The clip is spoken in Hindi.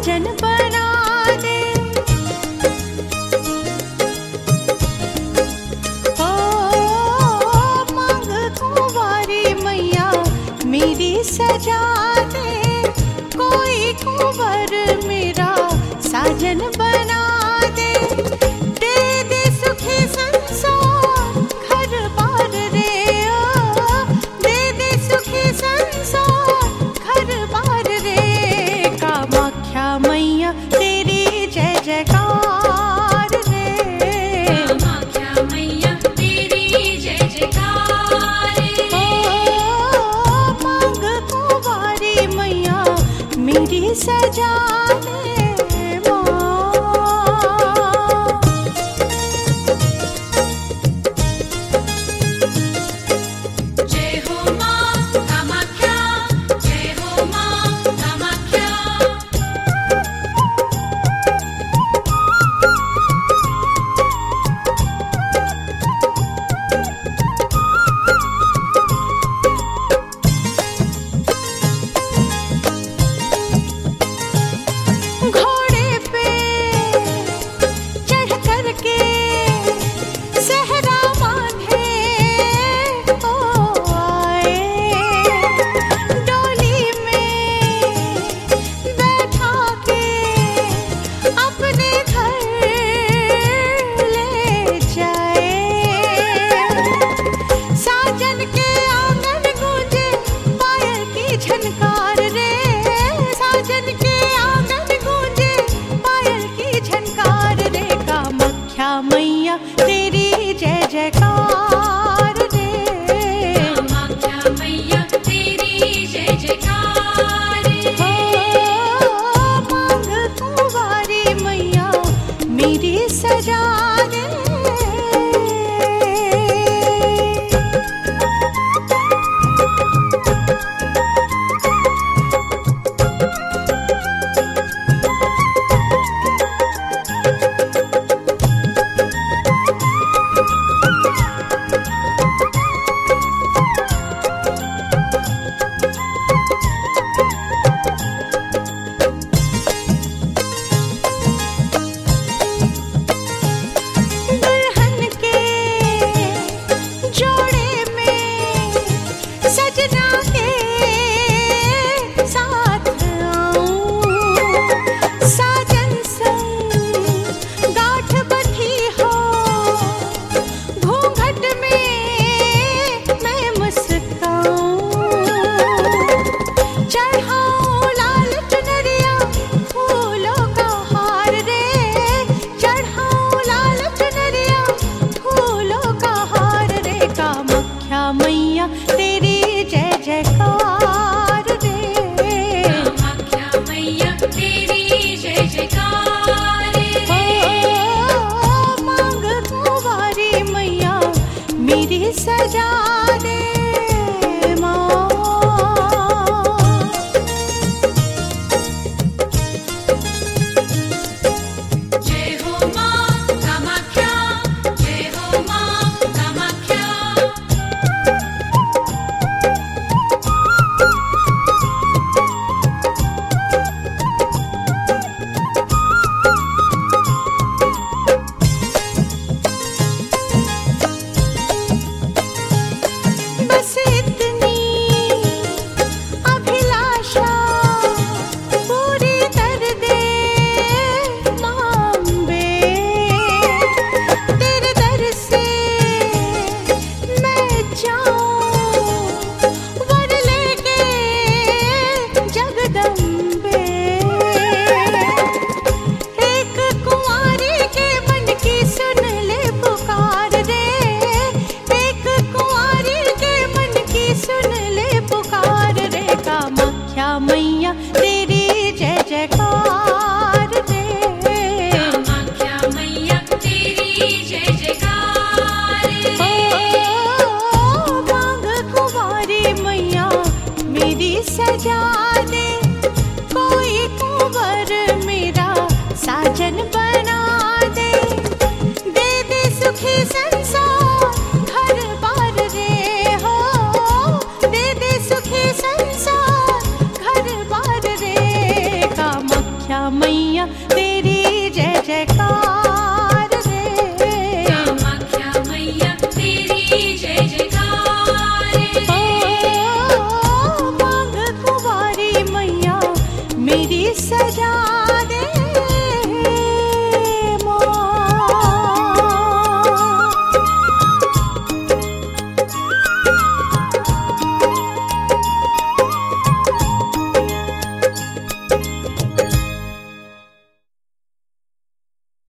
साजन बना दे। ओ मांग कुंवारी मैया मेरी सजा दे, कोई कुंवर मेरा साजन बना दे। दे दे सुखी संसार घर बार रे, ओ दे दे सुखी संसार घर बार रे। कामाख्या मैया तेरी जय जयकार रे, कामाख्या मैया तेरी जय जयकार रे। ओ मांग कुंवारी मैया मेरी सजा दे। मैया तेरी जय जयकार रे, कामाख्या मैया तेरी जय जयकार रे। ओ मांग कुंवारी मैया मेरी सजा दे। मैया तेरी जय जयकार रे, कामाख्या मैया तेरी जय जयकार रे। ओ मांग कुंवारी मैया मेरी सजा दे। मैया तेरी जय जयकार रे, कामाख्या मैया तेरी जय जयकार रे। ओ मांग कुंवारी मैया मेरी सजा दे, कोई कुंवर मेरा साजन बना दे। दे दे सुखी संसार घर बार रे, हो दे दे सुखी संसार घर बार रे। कामाख्या मैया तेरी जय जयकार रे। कामाख्या मैया तेरी जय जयकार ओ मांग कुंवारी मैया मेरी सजा